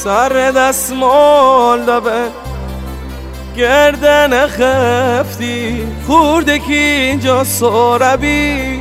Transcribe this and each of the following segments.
سر دستمال دبه گردن خفتی خورده که اینجا ساربی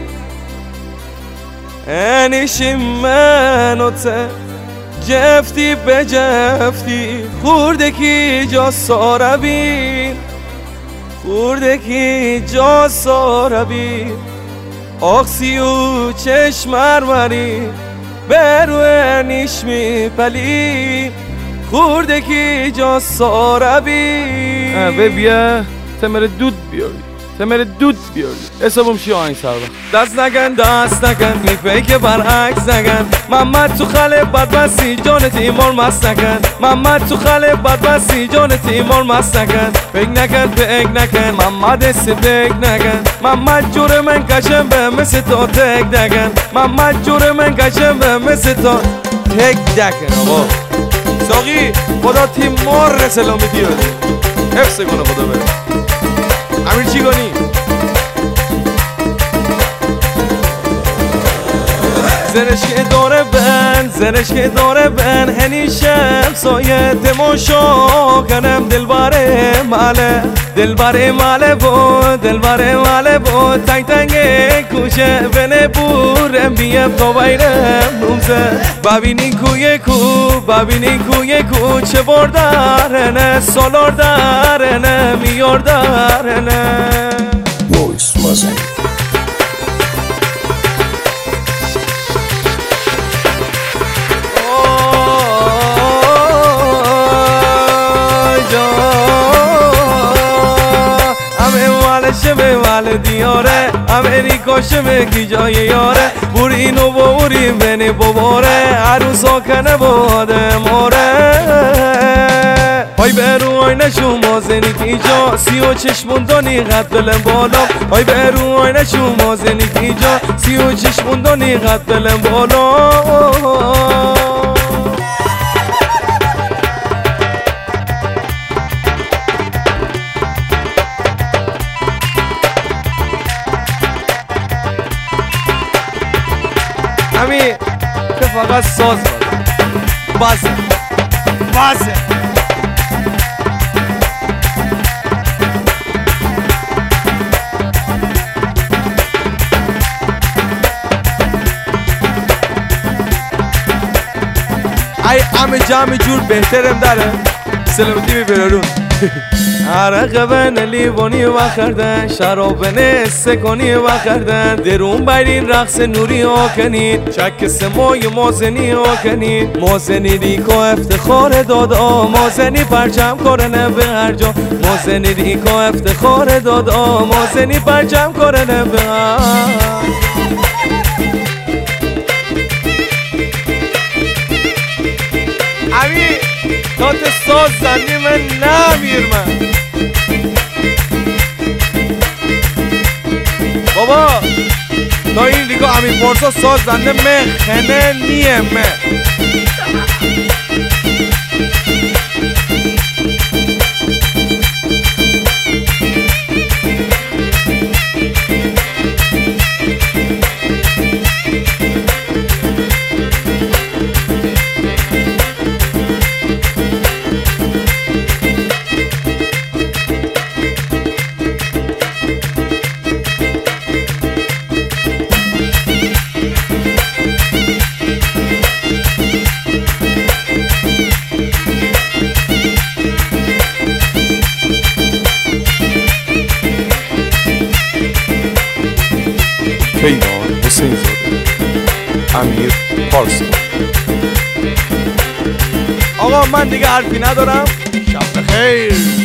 انیشی منو ته جفتی به جفتی خورده که اینجا ساربی خورده که اینجا ساربی آخسی و چشم مرمری برو انیش می پلی خورده که جا ساربی بیا تمر دود بیاری تمر دود بیاری حسابم چی آهنگ سر دست نکن کلیپه که برعکس نکن محمد تو خاله بدبستی جان تیمار مست نکن محمد تو خاله بدبستی جان تیمار مست نکن فکر نکن محمد اسم فکر نکن محمد جور من کشم به مثل تو تک نکن محمد جور من کشم به مثل تو تک نکن آقا ساقی خدا تیمار سلامی دیاد حفظ کنه خدا بره امیر چی کنی؟ زرش که داره بن هنیشم سایه تماشا کنم دلباره ماله بود تنگ کوشه بنه بورم بیم تا بیرم روزه ببینین کوی کو چه بردارنه سالار دارنه میار دارنه Voice Mosaic. شبه والدیاره امریکا شبه کی جای یاره بورینو بوری بنی بباره عروسا کنه بادم آره های برو آینشو مازنی کی جا سی و چشموندانی قد بلن بالا های برو آینشو مازنی کی جا سی و چشموندانی قد بلن بالا همین که فقط ساز بازه ای همه جمع جور بهترم داره سلامتی میبرارون عرق بن لیوانی و خردن شراب نسکانی و خردن درون بیرین رقص نوری ها کنید چک سمای مازنی ها کنید مازنی ریکا افتخار دادا مازنی پرچم کرنه به هر جا مازنی ریکا افتخار دادا مازنی پرچم کرنه به هر امیر تات ساز زنی من نمیر من بابا تا این دیگه امیر پارسا ساز زنده خنه نیه کیوان حسین زاده امیر پارسا آقا من دیگه حرفی ندارم شب بخیر